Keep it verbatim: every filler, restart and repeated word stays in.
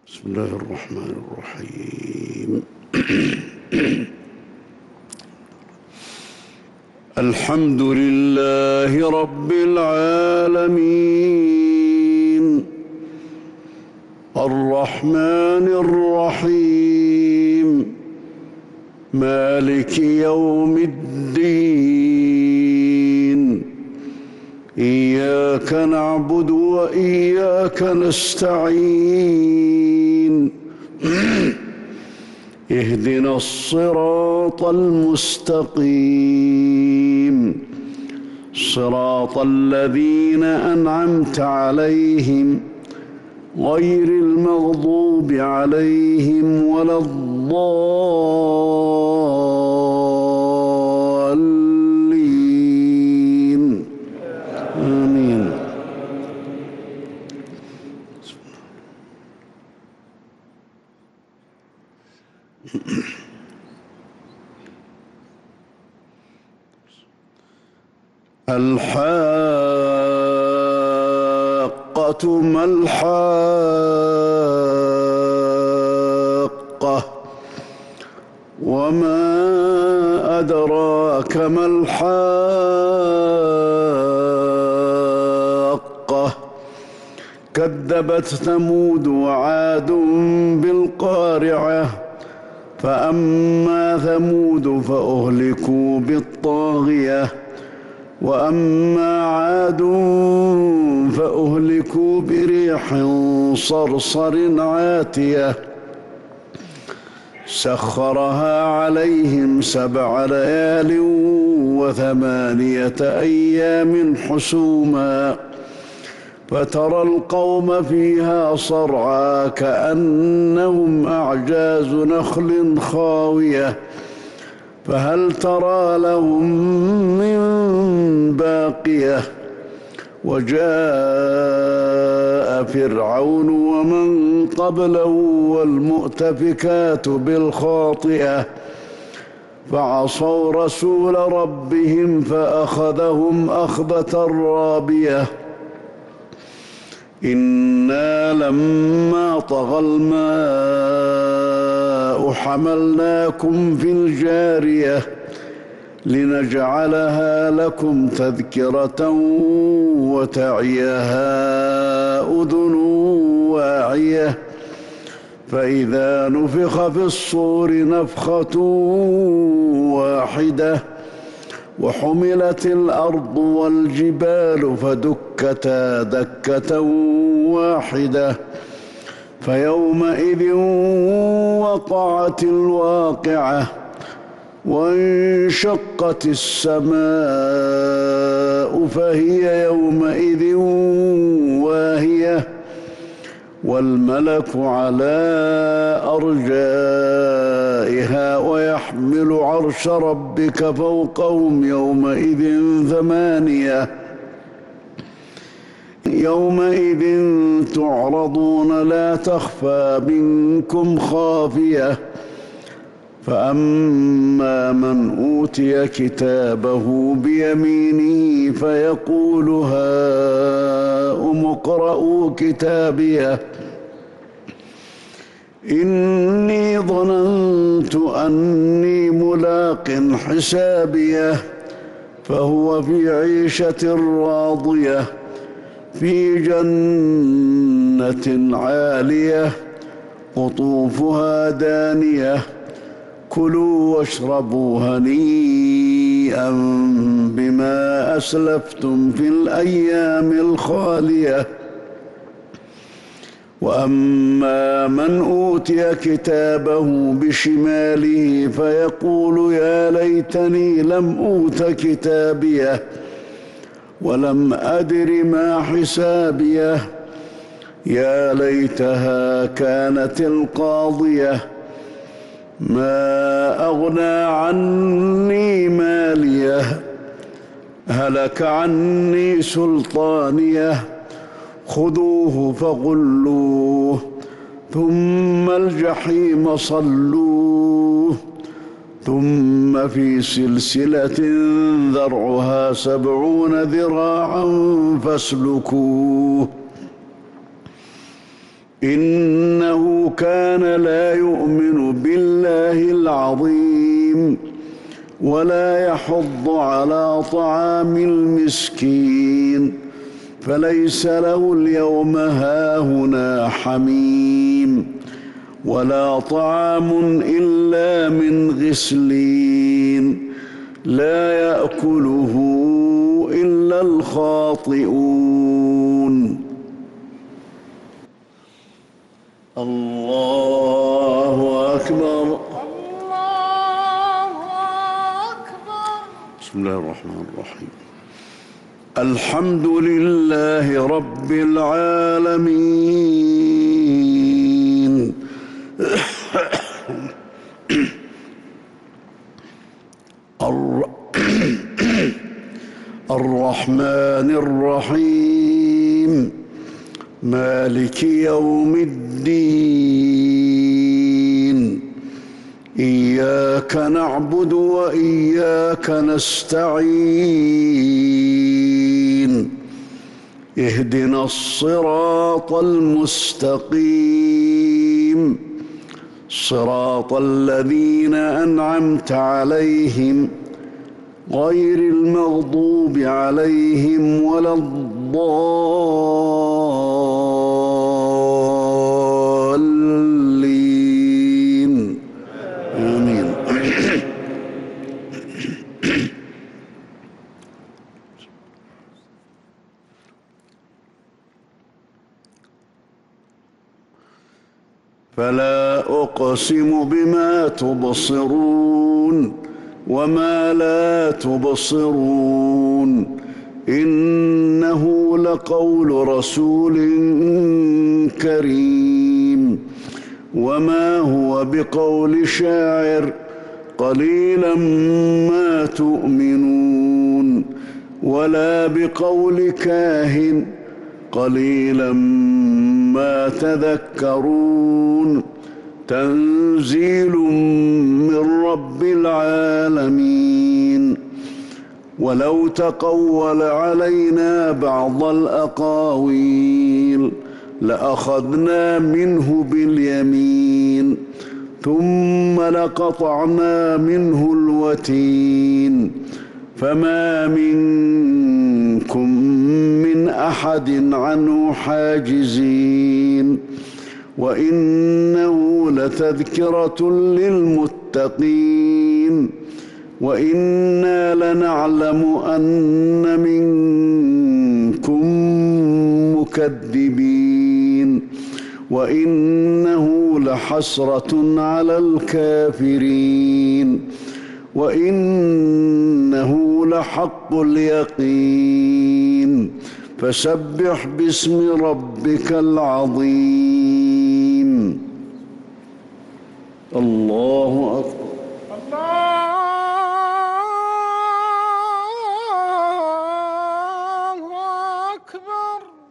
بسم الله الرحمن الرحيم. الحمد لله رب العالمين الرحمن الرحيم مالك يوم الدين إياك نعبد وإياك نستعين اهدنا الصراط المستقيم صراط الذين أنعمت عليهم غير المغضوب عليهم ولا الضالين آمين. الحاقة ما الحاقة وما أدراك ما الحاقة كذبت ثمود وعاد بالقارعة فأما ثمود فأهلكوا بالطاغية وأما عاد فأهلكوا بريح صرصر عاتية سخرها عليهم سبع ليال وثمانية أيام حسوما فترى القوم فيها صرعى كأنهم أعجاز نخل خاوية فهل ترى لهم من باقية وجاء فرعون ومن قبله والمؤتفكات بالخاطئة فعصوا رسول ربهم فأخذهم أخذة رابية إنا لما طغى الماء حملناكم في الجارية لنجعلها لكم تذكرة وتعيها أذن واعية فإذا نفخ في الصور نفخة واحدة وحملت الأرض والجبال فدكتا دكة واحدة فيومئذ وقعت الواقعة وانشقت السماء فهي يومئذ واهية والملك على أرجائها ويحمل عرش ربك فوقهم يومئذ ثمانية يومئذ تعرضون لا تخفى منكم خافية فأما من أوتي كتابه بيمينه فيقول هاؤم اقرءوا كتابيه إني ظننت أني ملاق حسابيه فهو في عيشة راضية في جنة عالية قطوفها دانية كلوا واشربوا هنيئا بما أسلفتم في الأيام الخالية وأما من أوتي كتابه بشماله فيقول يا ليتني لم أوت كتابيه ولم أدر ما حسابيه يا ليتها كانت القاضية ما أغنى عني ماليه هلك عني سلطانيه خذوه فغلوه ثم الجحيم صلوه ثم في سلسلة ذرعها سبعون ذراعا فاسلكوه إنه إنه كان لا يؤمن بالله العظيم ولا يحض على طعام المسكين فليس له اليوم هاهنا حميم ولا طعام إلا من غسلين لا يأكله إلا الخاطئون. الله أكبر. الله أكبر. بسم الله الرحمن الرحيم. الحمد لله رب العالمين الرحمن الرحيم مالك يوم الدين إياك نعبد وإياك نستعين اهدنا الصراط المستقيم صراط الذين أنعمت عليهم غير المغضوب عليهم ولا الضالين آمين. فلا أقسم بما تبصرون وما لا تبصرون إنه لقول رسول كريم وما هو بقول شاعر قليلا ما تؤمنون ولا بقول كاهن قليلا ما تذكرون تنزيل من رب العالمين. ولو تقول علينا بعض الأقاويل لأخذنا منه باليمين ثم لقطعنا منه الوتين فما منكم من أحد عنه حاجزين وإنه لتذكرة للمتقين وإنا لنعلم أن منكم مكذبين وإنه لحسرة على الكافرين وإنه لحق اليقين فسبح باسم ربك العظيم. الله أكبر. الله